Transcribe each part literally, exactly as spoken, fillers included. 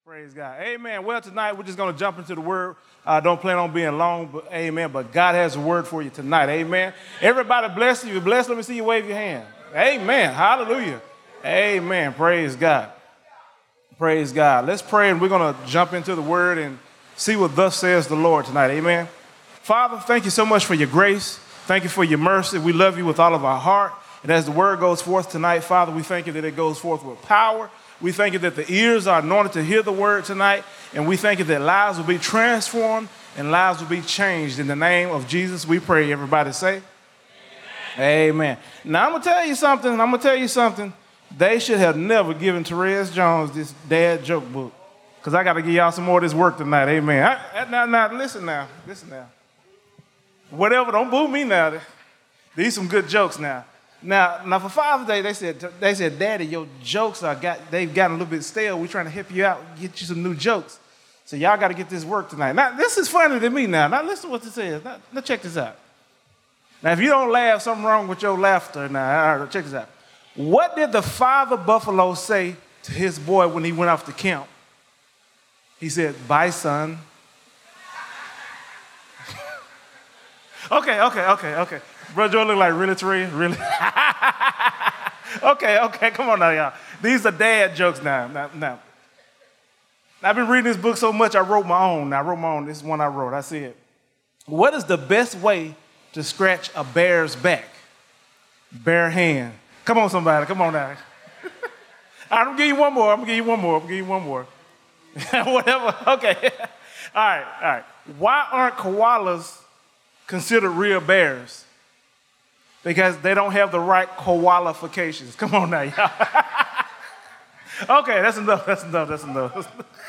Praise God. Amen. Well, tonight we're just going to jump into the word. I uh, don't plan on being long, but amen. But God has a word for you tonight. Amen. Everybody bless you. If you're blessed, let me see you wave your hand. Amen. Hallelujah. Amen. Praise God. Praise God. Let's pray, and we're going to jump into the word and see what thus says the Lord tonight. Amen. Father, thank you so much for your grace. Thank you for your mercy. We love you with all of our heart. And as the word goes forth tonight, Father, we thank you that it goes forth with power. We thank you that the ears are anointed to hear the word tonight. And we thank you that lives will be transformed and lives will be changed. In the name of Jesus, we pray. Everybody say, Amen. Amen. Now, I'm going to tell you something. I'm going to tell you something. They should have never given Therese Jones this dad joke book. Because I got to give y'all some more of this work tonight. Amen. I, I, now, now, listen now. Listen now. Whatever, don't boo me now. These some good jokes now. Now, now for Father's Day, they said, they said, Daddy, your jokes are got, they've gotten a little bit stale. We're trying to help you out, get you some new jokes. So y'all got to get this work tonight. Now, this is funny to me now. Now, listen to what this is. Now, now, check this out. Now, if you don't laugh, something wrong with your laughter. Now, all right, check this out. What did the father buffalo say to his boy when he went off to camp? He said, bye, son. okay, okay, okay, okay. Brother Joe look like really, Terry? Really? okay, okay, come on now, y'all. These are dad jokes now. Now, now. I've been reading this book so much, I wrote my own. I wrote my own. This is one I wrote. I said, what is the best way to scratch a bear's back? Bare hand. Come on, somebody. Come on now. All right, I'm going to give you one more. I'm going to give you one more. I'm going to give you one more. Whatever. Okay. all right, all right. Why aren't koalas considered real bears? Because they don't have the right qualifications. Come on now, y'all. okay, that's enough, that's enough, that's enough.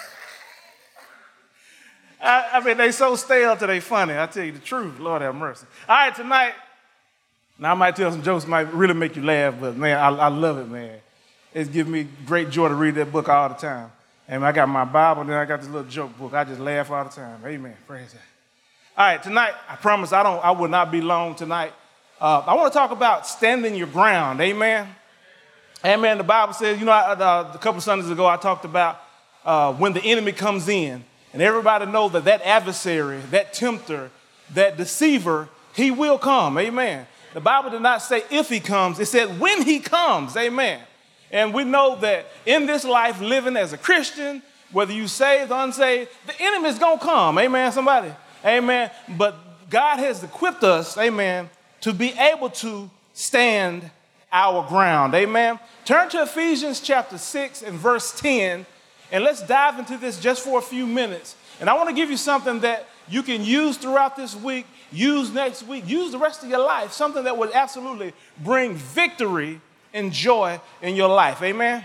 I, I mean, they so stale till they funny. I tell you the truth, Lord have mercy. All right, tonight, now I might tell some jokes that might really make you laugh, but man, I, I love it, man. It's giving me great joy to read that book all the time. And I got my Bible, and then I got this little joke book. I just laugh all the time. Amen, praise God. All right, tonight, I promise I don't. I will not be long tonight. Uh, I want to talk about standing your ground. Amen. Amen. The Bible says, you know, I, uh, a couple Sundays ago, I talked about uh, when the enemy comes in, and everybody knows that that adversary, that tempter, that deceiver, he will come. Amen. The Bible did not say if he comes. It said when he comes. Amen. And we know that in this life, living as a Christian, whether you saved or unsaved, the enemy is going to come. Amen, somebody. Amen. But God has equipped us, amen, to be able to stand our ground. Amen. Turn to Ephesians chapter six and verse ten, and let's dive into this just for a few minutes. And I want to give you something that you can use throughout this week, use next week, use the rest of your life, something that would absolutely bring victory and joy in your life. Amen.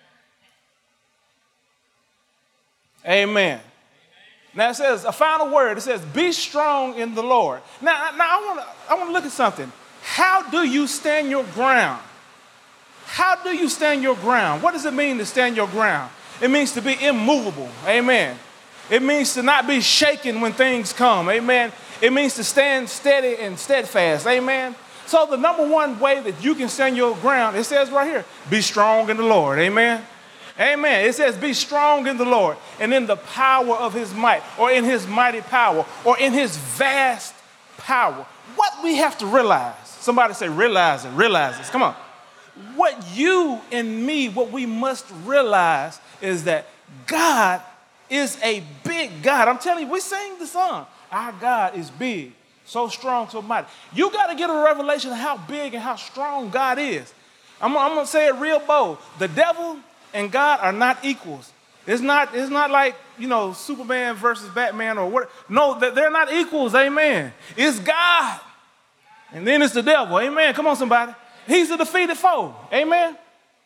Amen. Now it says a final word. It says, be strong in the Lord. Now, now I want to I want to look at something. How do you stand your ground? How do you stand your ground? What does it mean to stand your ground? It means to be immovable. Amen. It means to not be shaken when things come. Amen. It means to stand steady and steadfast. Amen. So the number one way that you can stand your ground, it says right here, be strong in the Lord. Amen. Amen. It says, be strong in the Lord and in the power of his might, or in his mighty power, or in his vast power. What we have to realize, somebody say, realize it, realize this. Come on. What you and me, what we must realize is that God is a big God. I'm telling you, we sing the song. Our God is big, so strong, so mighty. You got to get a revelation of how big and how strong God is. I'm, I'm going to say it real bold. The devil and God are not equals. It's not, it's not like, you know, Superman versus Batman or what. No, they're not equals. Amen. It's God. And then it's the devil. Amen. Come on, somebody. He's a defeated foe. Amen.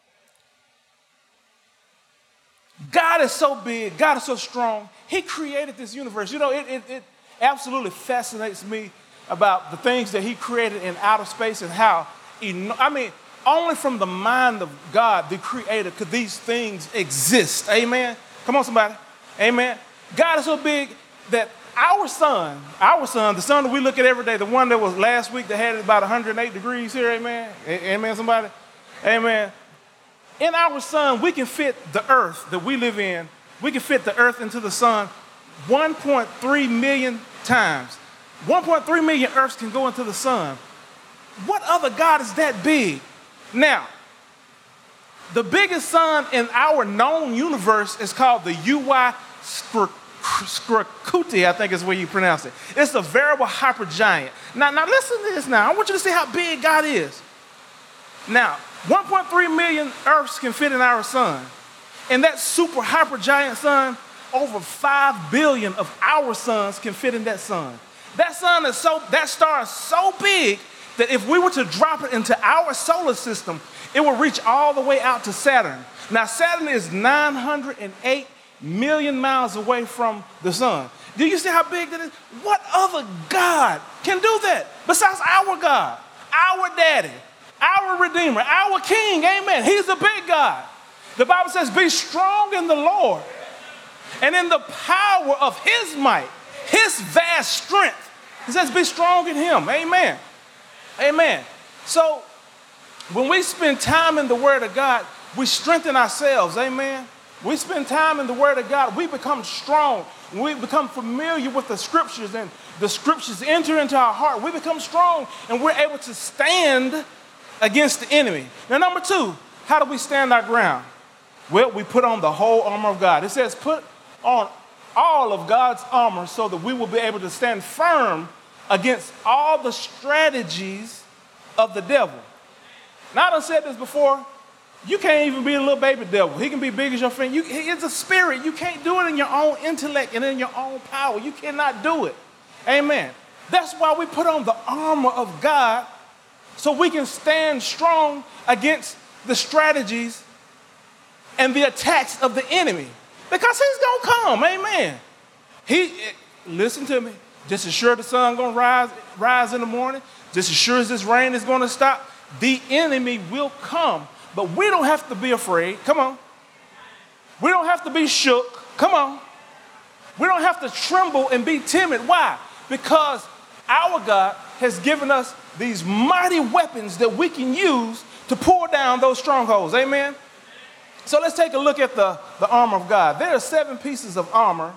God is so big. God is so strong. He created this universe. You know, it, it, it absolutely fascinates me about the things that he created in outer space and how, I mean, only from the mind of God, the creator, could these things exist. Amen. Come on, somebody. Amen. God is so big that our sun, our sun, the sun that we look at every day, the one that was last week that had about one hundred eight degrees here, amen. Amen, somebody. Amen. In our sun, we can fit the earth that we live in We can fit the earth into the sun one point three million times. one point three million earths can go into the sun. What other God is that big? Now, the biggest sun in our known universe is called the U Y Scracuti, I think is where you pronounce it. It's a variable hypergiant. Now, now listen to this now. I want you to see how big God is. Now, one point three million Earths can fit in our sun. And that super hypergiant sun, over five billion of our suns can fit in that sun. That sun is so, that star is so big that if we were to drop it into our solar system, it will reach all the way out to Saturn. Now, Saturn is nine hundred eight million miles away from the sun. Do you see how big that is? What other God can do that besides our God, our daddy, our Redeemer, our King? Amen. He's a big God. The Bible says, be strong in the Lord and in the power of his might, his vast strength. It says, be strong in him. Amen. Amen. So when we spend time in the Word of God, we strengthen ourselves. Amen. We spend time in the Word of God, we become strong. We become familiar with the Scriptures, and the Scriptures enter into our heart. We become strong, and we're able to stand against the enemy. Now, number two, how do we stand our ground? Well, we put on the whole armor of God. It says put on all of God's armor so that we will be able to stand firm against all the strategies of the devil. Now, I done said this before. You can't even be a little baby devil. He can be big as your friend. You, it's a spirit. You can't do it in your own intellect and in your own power. You cannot do it. Amen. That's why we put on the armor of God so we can stand strong against the strategies and the attacks of the enemy. Because he's going to come. Amen. He, listen to me. Just as sure the sun going to rise, rise in the morning, just as sure as this rain is going to stop, the enemy will come. But we don't have to be afraid. Come on. We don't have to be shook. Come on. We don't have to tremble and be timid. Why? Because our God has given us these mighty weapons that we can use to pull down those strongholds. Amen? So let's take a look at the, the armor of God. There are seven pieces of armor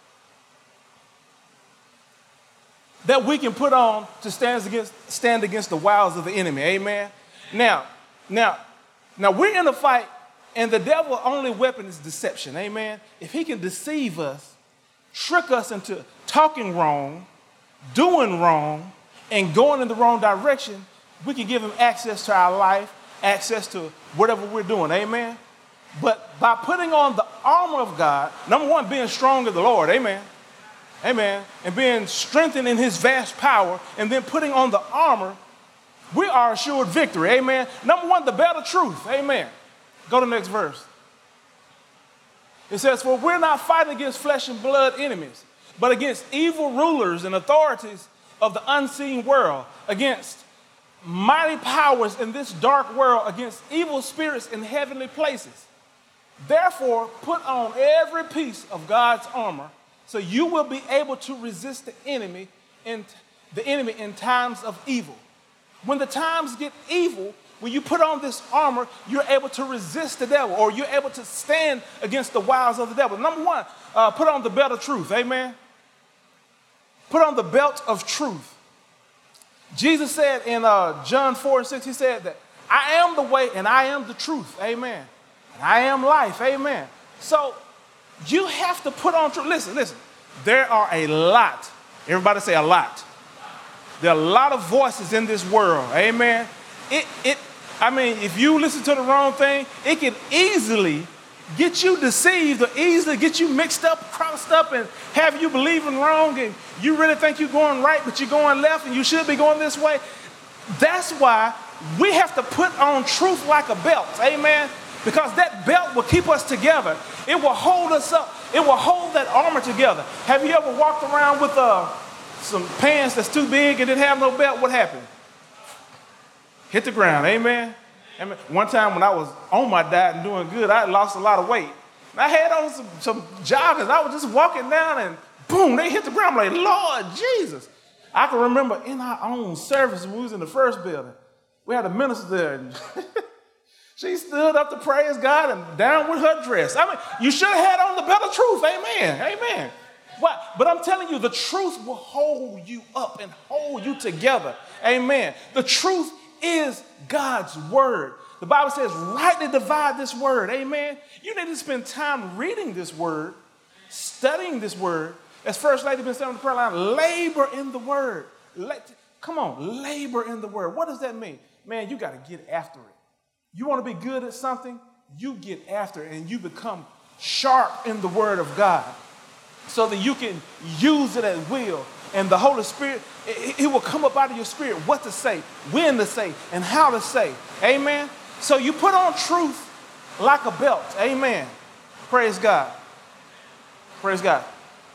that we can put on to stand against, stand against the wiles of the enemy. Amen? Now, now, Now, we're in a fight, and the devil's only weapon is deception, amen? If he can deceive us, trick us into talking wrong, doing wrong, and going in the wrong direction, we can give him access to our life, access to whatever we're doing, amen? But by putting on the armor of God, number one, being strong in the Lord, amen? Amen. And being strengthened in his vast power, and then putting on the armor, we are assured victory, amen. Number one, the belt of truth, amen. Go to the next verse. It says, for we're not fighting against flesh and blood enemies, but against evil rulers and authorities of the unseen world, against mighty powers in this dark world, against evil spirits in heavenly places. Therefore, put on every piece of God's armor, so you will be able to resist the enemy in the enemy in times of evil. When the times get evil, when you put on this armor, you're able to resist the devil, or you're able to stand against the wiles of the devil. Number one, uh, put on the belt of truth, amen? Put on the belt of truth. Jesus said in uh, John four and six, he said that I am the way and I am the truth, amen? And I am life, amen? So you have to put on truth. Listen, listen, there are a lot, everybody say a lot. There are a lot of voices in this world, amen? It, it, I mean, if you listen to the wrong thing, it can easily get you deceived or easily get you mixed up, crossed up, and have you believing wrong, and you really think you're going right, but you're going left, and you should be going this way. That's why we have to put on truth like a belt, amen? Because that belt will keep us together. It will hold us up. It will hold that armor together. Have you ever walked around with a some pants that's too big and didn't have no belt? What happened? Hit the ground, amen? Amen. One time when I was on my diet and doing good, I lost a lot of weight. I had on some, some joggers. I was just walking down and boom, they hit the ground. I'm like, Lord Jesus. I can remember in our own service when we was in the first building, we had a minister there. And She stood up to praise God and down with her dress. I mean, you should have had on the belt of truth. Amen. Amen. What? But I'm telling you, the truth will hold you up and hold you together. Amen. The truth is God's word. The Bible says, rightly divide this word. Amen. You need to spend time reading this word, studying this word. As First Lady been saying on the prayer line, labor in the word. Let, come on, labor in the word. What does that mean? Man, you got to get after it. You want to be good at something, you get after it and you become sharp in the word of God so that you can use it at will. And the Holy Spirit, it, it will come up out of your spirit what to say, when to say, and how to say. Amen. So you put on truth like a belt. Amen. Praise God. Praise God.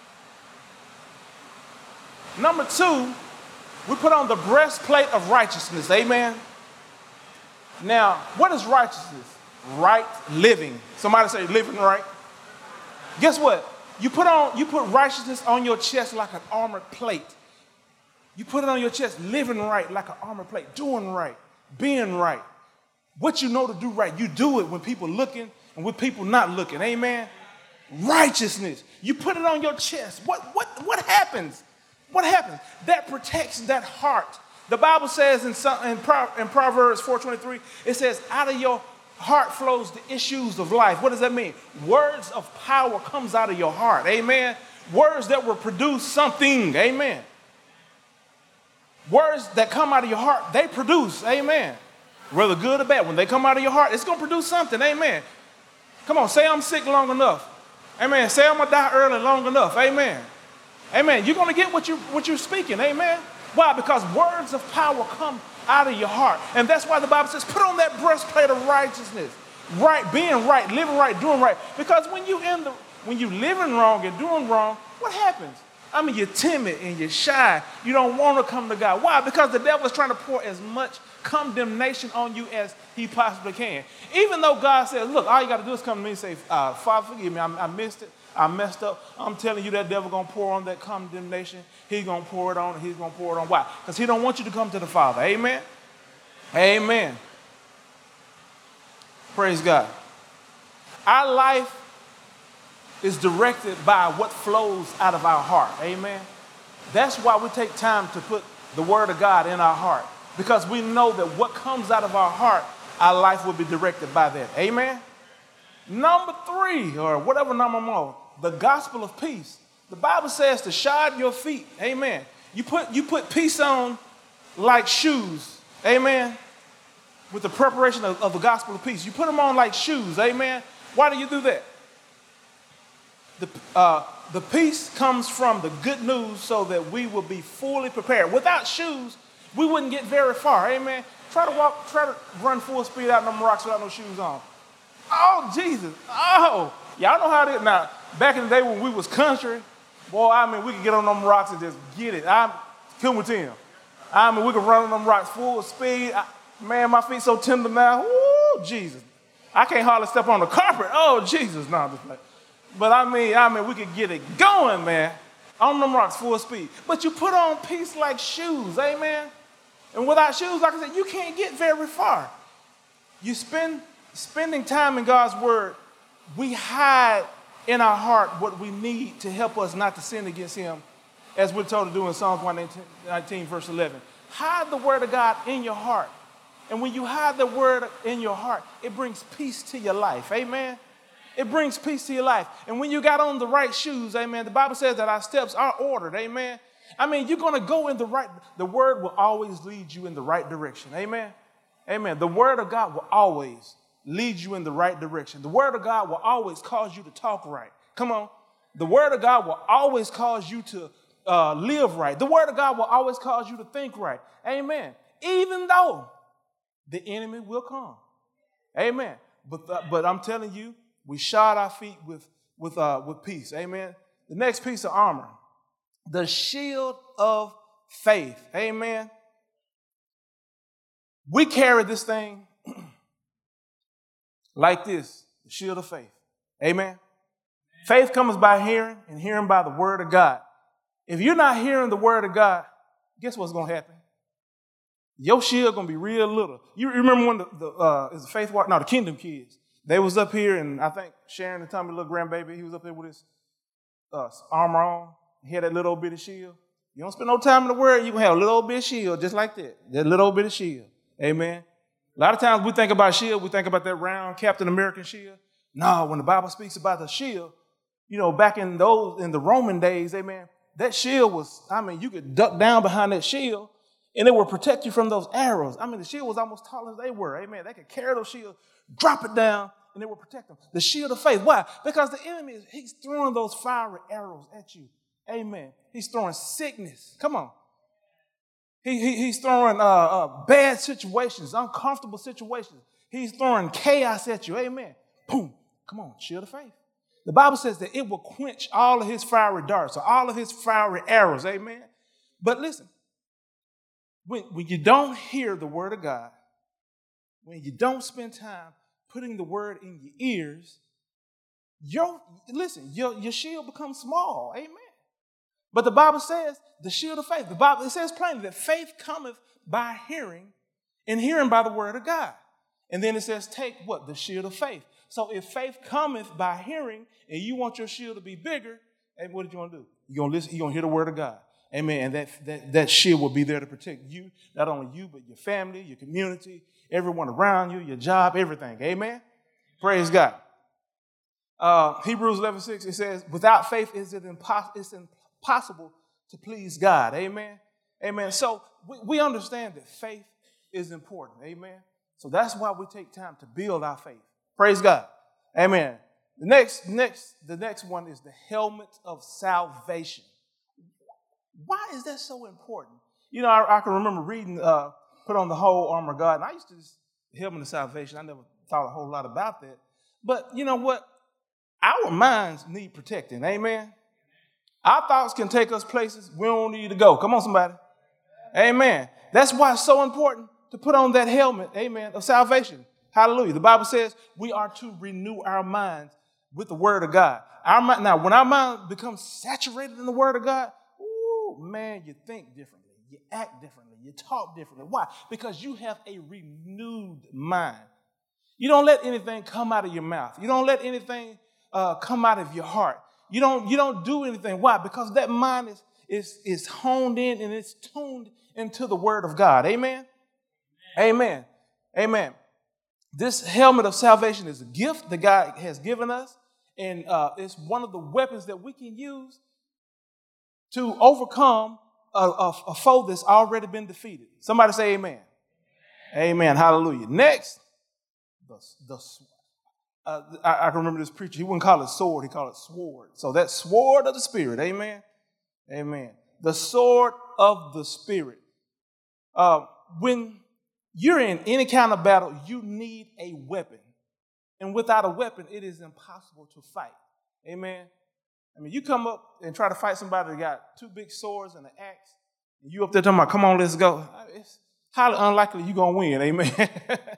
Number two, we put on the breastplate of righteousness. Amen. Now, what is righteousness? Right living. Somebody say living right. Guess what? You put on, you put righteousness on your chest like an armored plate. You put it on your chest, living right like an armored plate, doing right, being right. What you know to do right, you do it when people looking and when people not looking. Amen. Righteousness. You put it on your chest. What, what, what happens? What happens? That protects that heart. The Bible says in, some, in, Pro, in Proverbs four twenty-three, it says, out of your heart flows the issues of life. What does that mean? Words of power comes out of your heart. Amen. Words that will produce something. Amen. Words that come out of your heart, they produce. Amen. Whether good or bad, when they come out of your heart, it's going to produce something. Amen. Come on, say I'm sick long enough. Amen. Say I'm going to die early long enough. Amen. Amen. You're going to get what, you, what you're speaking. Amen. Why? Because words of power come out of your heart. And that's why the Bible says, put on that breastplate of righteousness. Right, being right, living right, doing right. Because when you in the when you living wrong and doing wrong, what happens? I mean, you're timid and you're shy. You don't want to come to God. Why? Because the devil is trying to pour as much condemnation on you as he possibly can. Even though God says, look, all you got to do is come to me and say, uh, Father, forgive me. I, I missed it. I messed up. I'm telling you, that devil going to pour on that condemnation. He's going to pour it on, and he's going to pour it on. Why? Because he don't want you to come to the Father. Amen? Amen. Praise God. Our life is directed by what flows out of our heart. Amen? That's why we take time to put the word of God in our heart. Because we know that what comes out of our heart, our life will be directed by that. Amen? Number three, or whatever number more, the gospel of peace. The Bible says to shod your feet. Amen. You put, you put peace on like shoes. Amen. With the preparation of, of the gospel of peace. You put them on like shoes. Amen. Why do you do that? The, uh, the peace comes from the good news so that we will be fully prepared. Without shoes, we wouldn't get very far. Amen. Try to walk, try to run full speed out in them rocks without no shoes on. Oh, Jesus. Oh, y'all know how it is. Now, back in the day when we was country, boy, I mean, we could get on them rocks and just get it. I'm coming with him. I mean, we could run on them rocks full speed. I, man, my feet so tender now. Ooh, Jesus. I can't hardly step on the carpet. Oh, Jesus. No, just like, but I mean, I mean, we could get it going, man, on them rocks full speed. But you put on peace like shoes, amen? And without shoes, like I said, you can't get very far. You spend spending time in God's word, we hide in our heart what we need to help us not to sin against him, as we're told to do in Psalms one nineteen, verse eleven. Hide the word of God in your heart. And when you hide the word in your heart, it brings peace to your life. Amen? It brings peace to your life. And when you got on the right shoes, amen, the Bible says that our steps are ordered. Amen? I mean, you're going to go in the right, the word will always lead you in the right direction. Amen? Amen. The word of God will always lead you in the right direction. The word of God will always cause you to talk right. Come on. The word of God will always cause you to uh, live right. The word of God will always cause you to think right. Amen. Even though the enemy will come. Amen. But, uh, but I'm telling you, we shod our feet with, with, uh, with peace. Amen. The next piece of armor, the shield of faith. Amen. We carry this thing like this, the shield of faith. Amen. Faith comes by hearing, and hearing by the word of God. If you're not hearing the word of God, guess what's going to happen? your shield gonna be real little. You remember when the, the uh, is the Faith Walk? No, the Kingdom Kids. They was up here, and I think Sharon and Tommy, little grandbaby, he was up there with his uh, armor on. He had that little bitty shield. You don't spend no time in the world, you can have a little bitty shield just like that. That little bitty shield. Amen. A lot of times we think about shield, we think about that round Captain American shield. No, when the Bible speaks about the shield, you know, back in those in the Roman days, amen, that shield was, I mean, you could duck down behind that shield and it would protect you from those arrows. I mean, the shield was almost tall as they were. Amen. They could carry those shields, drop it down, and it would protect them. The shield of faith. Why? Because the enemy, is he's throwing those fiery arrows at you. Amen. He's throwing sickness. Come on. He, he, he's throwing uh, uh, bad situations, uncomfortable situations. He's throwing chaos at you. Amen. Boom. Come on. Shield of faith. The Bible says that it will quench all of his fiery darts or all of his fiery arrows. Amen. But listen. When, when you don't hear the word of God, when you don't spend time putting the word in your ears, your listen, your, your shield becomes small. Amen. But the Bible says the shield of faith. The Bible, it says plainly that faith cometh by hearing, and hearing by the word of God. And then it says, take what? The shield of faith. So if faith cometh by hearing, and you want your shield to be bigger, hey, what did you want to do? You're gonna listen, you're gonna hear the word of God. Amen. And that, that, that shield will be there to protect you, not only you, but your family, your community, everyone around you, your job, everything. Amen. Praise God. Uh, Hebrews eleven six, it says, without faith is it impos- it's impossible to please God. Amen. Amen. So we, we understand that faith is important. Amen. So that's why we take time to build our faith. Praise God. Amen. The next, next, the next one is the helmet of salvation. Why is that so important? You know, I, I can remember reading, uh, put on the whole armor of God, and I used to just helmet of salvation. I never thought a whole lot about that. But you know what? Our minds need protecting. Amen. Our thoughts can take us places we don't need to go. Come on, somebody. Amen. That's why it's so important to put on that helmet, amen, of salvation. Hallelujah. The Bible says we are to renew our minds with the word of God. Our mind, now, when our mind becomes saturated in the word of God, ooh, man, you think differently. You act differently. You talk differently. Why? Because you have a renewed mind. You don't let anything come out of your mouth. You don't let anything uh, come out of your heart. You don't, you don't do anything. Why? Because that mind is, is, is honed in and it's tuned into the word of God. Amen? Amen. Amen. This helmet of salvation is a gift that God has given us, and uh, it's one of the weapons that we can use to overcome a, a, a foe that's already been defeated. Somebody say amen. Amen. Hallelujah. Next, the, the uh, I, I can remember this preacher. He wouldn't call it sword. He called it sword. So that sword of the Spirit. Amen. Amen. The sword of the Spirit. Uh, when you're in any kind of battle, you need a weapon. And without a weapon, it is impossible to fight. Amen. I mean, you come up and try to fight somebody that got two big swords and an axe, and you up there talking about, come on, let's go. It's highly unlikely you're going to win. Amen.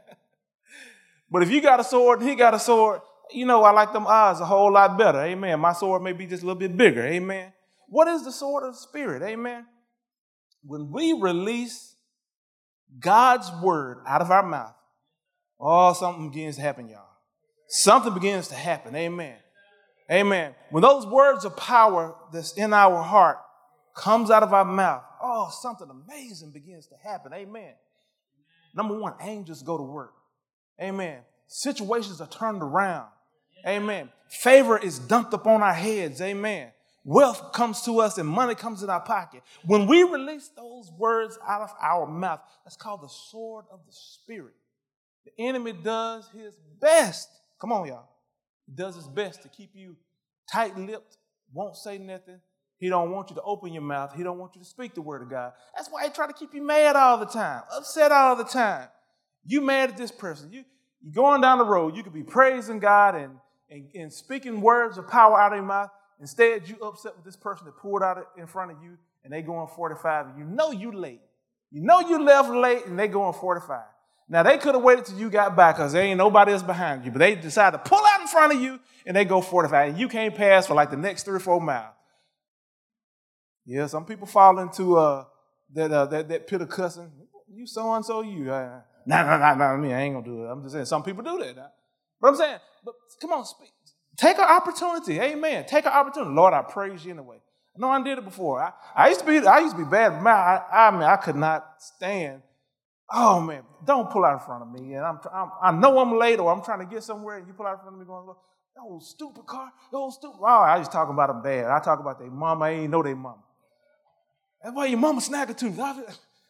But if you got a sword and he got a sword, you know, I like them odds a whole lot better. Amen. My sword may be just a little bit bigger. Amen. What is the sword of the Spirit? Amen. When we release God's word out of our mouth, oh, something begins to happen, y'all. Something begins to happen. Amen. Amen. When those words of power that's in our heart comes out of our mouth, oh, something amazing begins to happen. Amen. Number one, angels go to work. Amen. Situations are turned around. Amen. Favor is dumped upon our heads. Amen. Wealth comes to us and money comes in our pocket. When we release those words out of our mouth, that's called the sword of the Spirit. The enemy does his best. Come on, y'all. He does his best to keep you tight-lipped, won't say nothing. He don't want you to open your mouth. He don't want you to speak the word of God. That's why he try to keep you mad all the time, upset all the time. You mad at this person. You, you're going down the road. You could be praising God and, and, and speaking words of power out of your mouth. Instead, you upset with this person that pulled out in front of you, and they going forty-five, and you know you late. You know you left late, and they going forty-five. Now, they could have waited till you got back because there ain't nobody else behind you, but they decided to pull out in front of you, and they go forty-five, and you can't pass for like the next three or four miles. Yeah, some people fall into uh, that, uh, that that pit of cussing. you so-and-so, you. Uh, nah, nah, nah, nah, me, I ain't going to do it. I'm just saying, some people do that. Nah. But I'm saying, but come on, speak. Take an opportunity. Amen. Take an opportunity. Lord, I praise you anyway. No, I did it before. I, I used to be, I used to be bad, but man, I, I mean, I could not stand. Oh man, don't pull out in front of me. And I'm, I'm I know I'm late or I'm trying to get somewhere, and you pull out in front of me going, that old stupid car, that old stupid. Oh, I just talking about them bad. I talk about their mama. I ain't know their mama. That's why your mama snagger tooth. Oh,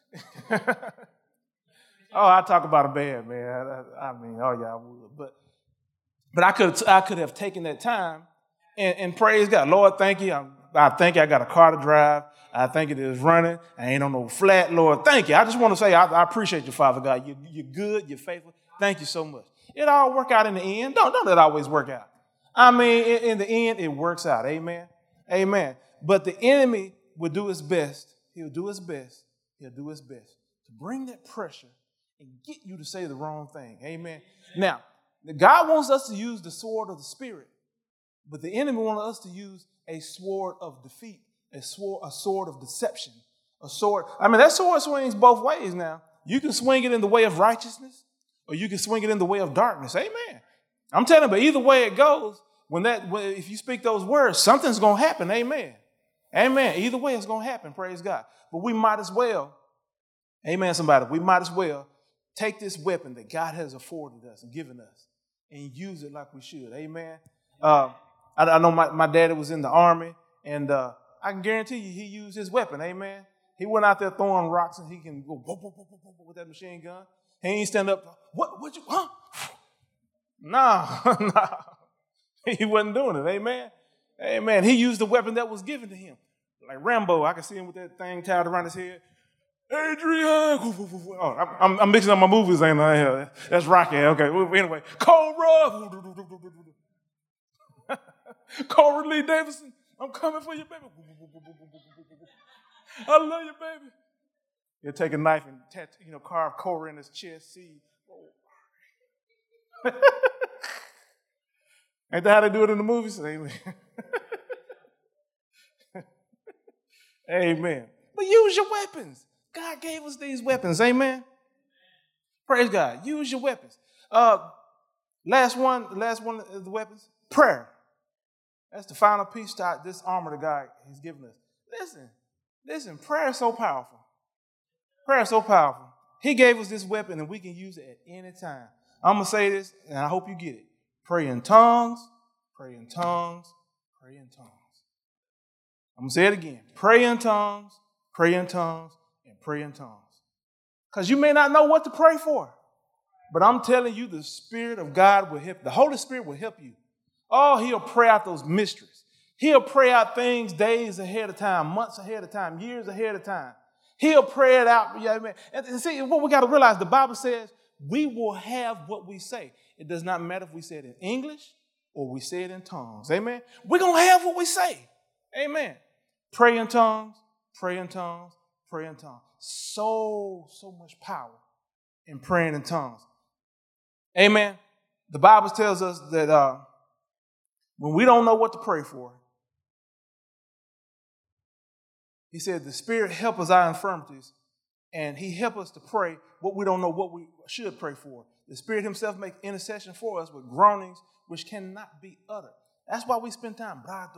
I talk about them bad, man. I, I mean, oh yeah, I would. But but I could I could have taken that time and, and praise God. Lord, thank you. I'm, I thank you. I got a car to drive. I think it is running. I ain't on no flat, Lord. Thank you. I just want to say I, I appreciate you, Father God. You, you're good. You're faithful. Thank you so much. It all work out in the end. Don't, don't let it always work out. I mean, in, in the end, it works out. Amen. Amen. But the enemy will do his best. He'll do his best. He'll do his best to bring that pressure and get you to say the wrong thing. Amen. Now, God wants us to use the sword of the Spirit, but the enemy wants us to use a sword of defeat. A sword, a sword of deception, a sword. I mean, that sword swings both ways now. You can swing it in the way of righteousness, or you can swing it in the way of darkness. Amen. I'm telling you, but either way it goes, when that, when, if you speak those words, something's going to happen. Amen. Amen. Either way it's going to happen. Praise God. But we might as well, amen, somebody, we might as well take this weapon that God has afforded us and given us and use it like we should. Amen. Uh, I, I know my, my daddy was in the army, and uh, I can guarantee you he used his weapon, amen. He went out there throwing rocks and he can go whoop, whoop, whoop, whoop, whoop, with that machine gun. He ain't stand up, what, what you, huh? No, no. He wasn't doing it, amen. Amen. He used the weapon that was given to him. Like Rambo, I can see him with that thing tied around his head. Adrian. Oh, I'm, I'm mixing up my movies, ain't I? That's Rocky, okay. Anyway, Cobra. Cobra Lee Davidson. I'm coming for you, baby. I love you, baby. He'll take a knife and tat, you know, carve Cobra in his chest. See, ain't that how they do it in the movies? Amen. Amen. But use your weapons. God gave us these weapons. Amen. Praise God. Use your weapons. Uh, last one. Last one of the weapons. Prayer. That's the final piece to this armor that God has given us. Listen, listen, prayer is so powerful. Prayer is so powerful. He gave us this weapon and we can use it at any time. I'm going to say this and I hope you get it. Pray in tongues, pray in tongues, pray in tongues. I'm going to say it again. Pray in tongues, pray in tongues, and pray in tongues. Because you may not know what to pray for. But I'm telling you, the Spirit of God will help. The Holy Spirit will help you. Oh, he'll pray out those mysteries. He'll pray out things days ahead of time, months ahead of time, years ahead of time. He'll pray it out. Yeah, man. And see, what we got to realize, the Bible says we will have what we say. It does not matter if we say it in English or we say it in tongues. Amen. We're going to have what we say. Amen. Pray in tongues, pray in tongues, pray in tongues. So, so much power in praying in tongues. Amen. The Bible tells us that uh, when we don't know what to pray for, he said the Spirit help us our infirmities, and he help us to pray what we don't know what we should pray for. The Spirit himself makes intercession for us with groanings which cannot be uttered. That's why we spend time. Now,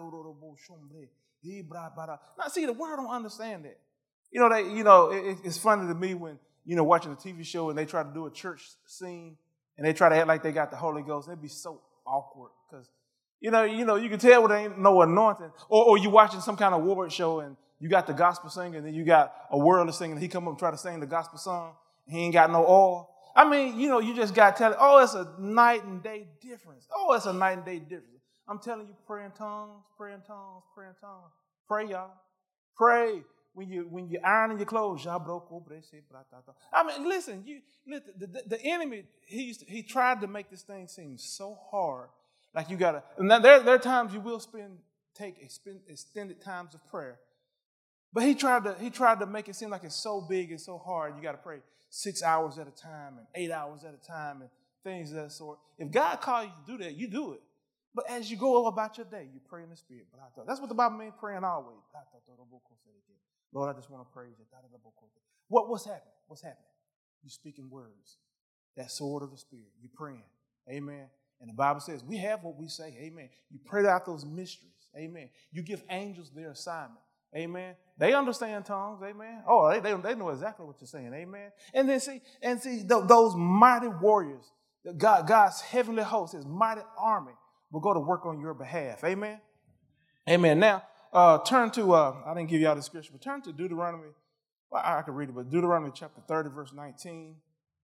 see, the world don't understand that. You know, they, you know, it, it's funny to me when, you know, watching a T V show and they try to do a church scene and they try to act like they got the Holy Ghost. It'd be so awkward because, you know, you know, you can tell when there ain't no anointing. Or, or you watching some kind of award show and you got the gospel singer and then you got a worldly singer and he come up and try to sing the gospel song. And he ain't got no oil. I mean, you know, you just got to tell it, oh, it's a night and day difference. Oh, it's a night and day difference. I'm telling you, pray in tongues, pray in tongues, pray in tongues. Pray, y'all. Pray. When you when you ironing your clothes, y'all broke over. I mean, listen, you listen, the, the, the enemy, he used to, he tried to make this thing seem so hard. Like you gotta, and now there, there are times you will spend take expend, extended times of prayer. But he tried to he tried to make it seem like it's so big and so hard. You got to pray six hours at a time and eight hours at a time and things of that sort. If God called you to do that, you do it. But as you go about your day, you pray in the Spirit. That's what the Bible means, praying always. Lord, I just want to praise you. What, what's happening? What's happening? You're speaking words. That sword of the Spirit. You're praying. Amen. And the Bible says we have what we say. Amen. You pray out those mysteries. Amen. You give angels their assignment. Amen. They understand tongues. Amen. Oh, they, they, they know exactly what you're saying. Amen. And then see, and see th- those mighty warriors, God, God's heavenly host, his mighty army will go to work on your behalf. Amen. Amen. Now, uh, turn to, uh, I didn't give y'all the scripture, but turn to Deuteronomy. Well, I, I can read it, but Deuteronomy chapter thirty, verse nineteen.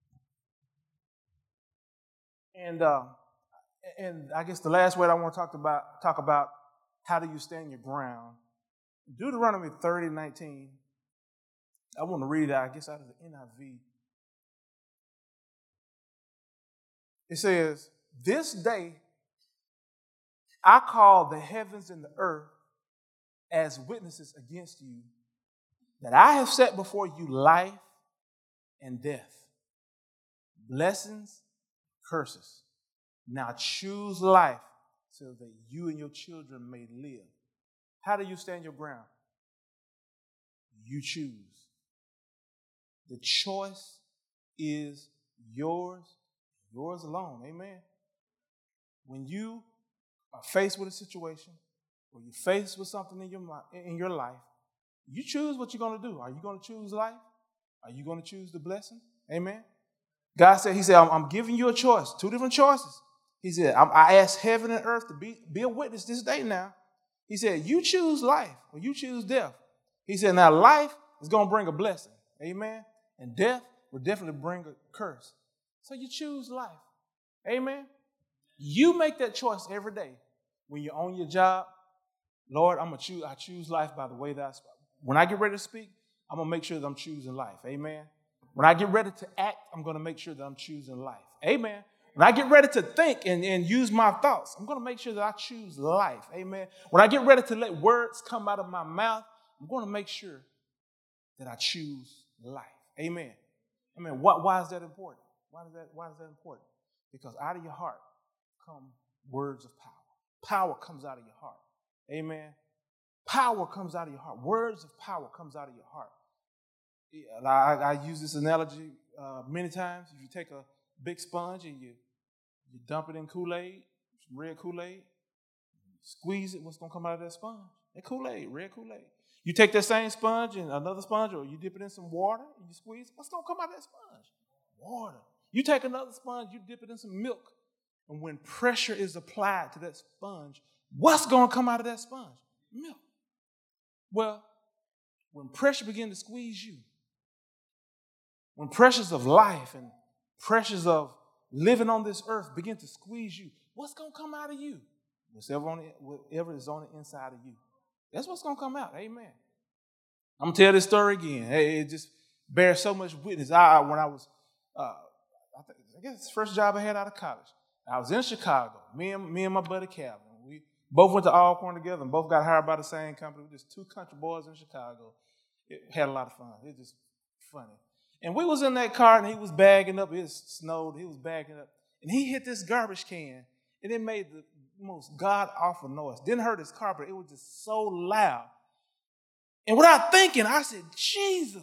And uh, and I guess the last word I want to talk about, talk about, how do you stand your ground? Deuteronomy thirty, nineteen. I want to read it, I guess, out of the N I V. It says, this day I call the heavens and the earth as witnesses against you, that I have set before you life and death, blessings, curses. Now choose life so that you and your children may live. How do you stand your ground? You choose. The choice is yours, yours alone. Amen. When you are faced with a situation, or you're faced with something in your in your life, you choose what you're going to do. Are you going to choose life? Are you going to choose the blessing? Amen. God said, he said, I'm, I'm giving you a choice, two different choices. He said, I'm, I asked heaven and earth to be, be a witness this day now. He said, you choose life or you choose death. He said, now life is going to bring a blessing. Amen. And death will definitely bring a curse. So you choose life. Amen. You make that choice every day. When you're on your job, Lord, I'm gonna choose, I choose life by the way that I speak. When I get ready to speak, I'm going to make sure that I'm choosing life. Amen. When I get ready to act, I'm going to make sure that I'm choosing life. Amen. When I get ready to think and, and use my thoughts, I'm going to make sure that I choose life. Amen. When I get ready to let words come out of my mouth, I'm going to make sure that I choose life. Amen. Amen. Why, why is that important? Why is that, why is that important? Because out of your heart come words of power. Power comes out of your heart. Amen. Power comes out of your heart. Words of power comes out of your heart. I, I use this analogy uh, many times. If you take a big sponge and you, you dump it in Kool-Aid, some red Kool-Aid, squeeze it, what's going to come out of that sponge? That Kool-Aid, red Kool-Aid. You take that same sponge and another sponge, or you dip it in some water and you squeeze it, what's going to come out of that sponge? Water. You take another sponge, you dip it in some milk, and when pressure is applied to that sponge, what's going to come out of that sponge? Milk. Well, when pressure begins to squeeze you, when pressures of life and pressures of living on this earth begin to squeeze you, what's going to come out of you? Whatever, on the, whatever is on the inside of you. That's what's going to come out. Amen. I'm going to tell this story again. Hey, it just bears so much witness. I, when I was, uh, I, think, I guess it's the first job I had out of college. I was in Chicago. Me and, me and my buddy Calvin. We both went to Alcorn together and both got hired by the same company. We were just two country boys in Chicago. It had a lot of fun. It was just funny. And we was in that car, and he was bagging up. It snowed. He was bagging up. And he hit this garbage can, and it made the most god-awful noise. Didn't hurt his car, but it was just so loud. And without thinking, I said, Jesus.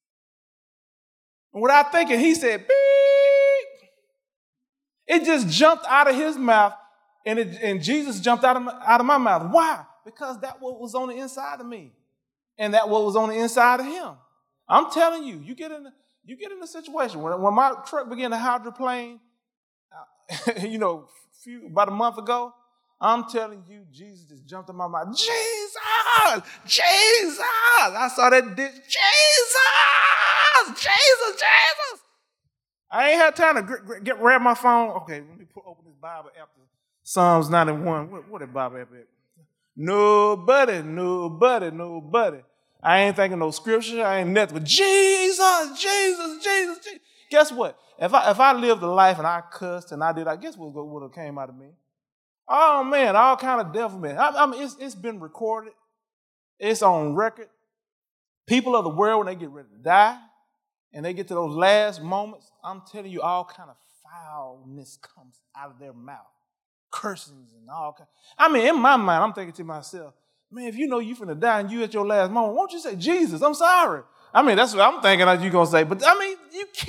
And without thinking, he said, beep. It just jumped out of his mouth, and, it, and Jesus jumped out of, my, out of my mouth. Why? Because that what was on the inside of me, and that what was on the inside of him. I'm telling you, you get in the, you get in a situation. When, when my truck began to hydroplane, uh, you know, few, about a month ago, I'm telling you, Jesus just jumped in my mouth. Jesus! Jesus! I saw that ditch. Jesus! Jesus! Jesus! I ain't had time to get, get grab my phone. Okay, let me put, open this Bible after Psalms ninety-one. What, what is Bible app? Nobody, nobody, nobody. I ain't thinking no scripture. I ain't nothing. But Jesus, Jesus, Jesus, Jesus. Guess what? If I if I lived a life and I cussed and I did, I guess what would have came out of me? Oh man, all kind of devilment. I, I mean, it's it's been recorded. It's on record. People of the world, when they get ready to die, and they get to those last moments, I'm telling you, all kind of foulness comes out of their mouth, cursings and all kind. I mean, in my mind, I'm thinking to myself, man, if you know you're finna die and you at your last moment, won't you say, Jesus, I'm sorry? I mean, that's what I'm thinking you're going to say. But, I mean, you can't.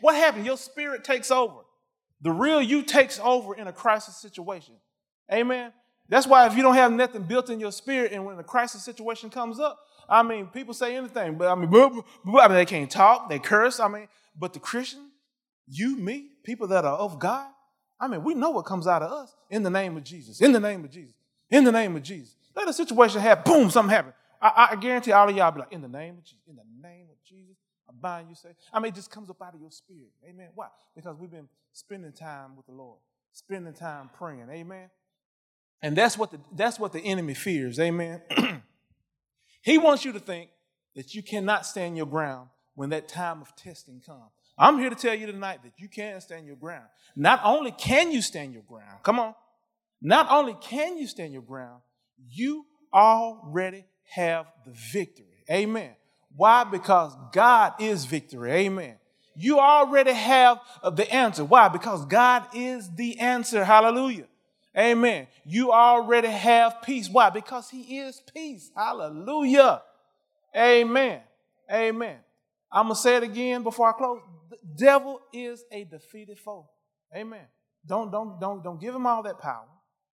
what happens? Your spirit takes over. The real you takes over in a crisis situation. Amen. That's why if you don't have nothing built in your spirit and when a crisis situation comes up, I mean, people say anything, but I mean, blah, blah, blah. I mean, they can't talk, they curse. I mean, but the Christian, you, me, people that are of God, I mean, we know what comes out of us in the name of Jesus, in the name of Jesus, in the name of Jesus. Let a situation happen, boom, something happen. I, I guarantee all of y'all be like, in the name of Jesus, in the name of Jesus, I bind you, say. I mean, it just comes up out of your spirit. Amen. Why? Because we've been spending time with the Lord, spending time praying. Amen. And that's what the, that's what the enemy fears. Amen. He wants you to think that you cannot stand your ground when that time of testing comes. I'm here to tell you tonight that you can stand your ground. Not only can you stand your ground, come on. Not only can you stand your ground, you already have the victory. Amen. Why? Because God is victory. Amen. You already have the answer. Why? Because God is the answer. Hallelujah. Amen. You already have peace. Why? Because he is peace. Hallelujah. Amen. Amen. I'm going to say it again before I close. The devil is a defeated foe. Amen. Don't, don't, don't, don't give him all that power.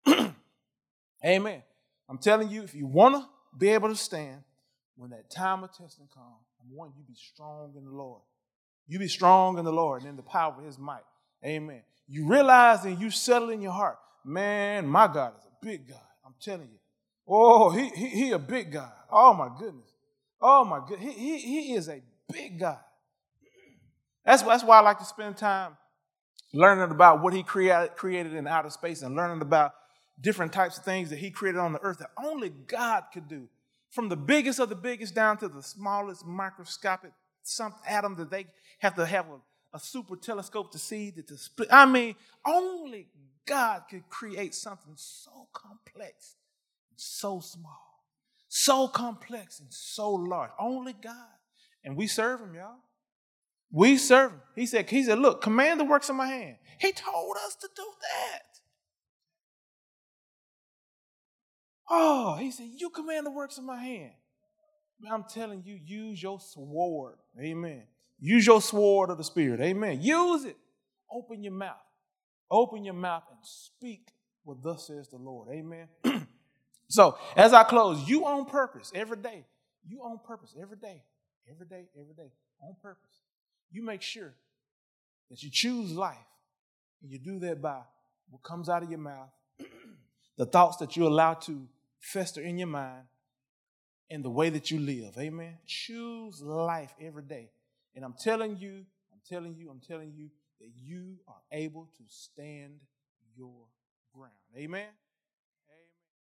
Amen. I'm telling you, if you want to be able to stand when that time of testing comes, I want you to be strong in the Lord. You be strong in the Lord and in the power of his might. Amen. You realize and you settle in your heart, man, my God is a big God. I'm telling you. Oh, he he, he a big God. Oh, my goodness. Oh, my goodness. He, he, he is a big God. That's, that's why I like to spend time learning about what he created, created in outer space and learning about different types of things that he created on the earth that only God could do. From the biggest of the biggest down to the smallest microscopic some atom that they have to have a, a super telescope to see that to split. I mean, only God could create something so complex, so small, so complex and so large. Only God. And we serve him, y'all. We serve him. He said, he said, look, command the works of my hand. He told us to do that. Oh, he said, you command the works of my hand. I'm telling you, use your sword. Amen. Use your sword of the Spirit. Amen. Use it. Open your mouth. Open your mouth and speak what thus says the Lord. Amen. So as I close, you on purpose every day. You on purpose every day. Every day, every day. On purpose. You make sure that you choose life. And you do that by what comes out of your mouth, the thoughts that you allow to fester in your mind, and the way that you live. Amen. Choose life every day. And I'm telling you, I'm telling you, I'm telling you that you are able to stand your ground. Amen.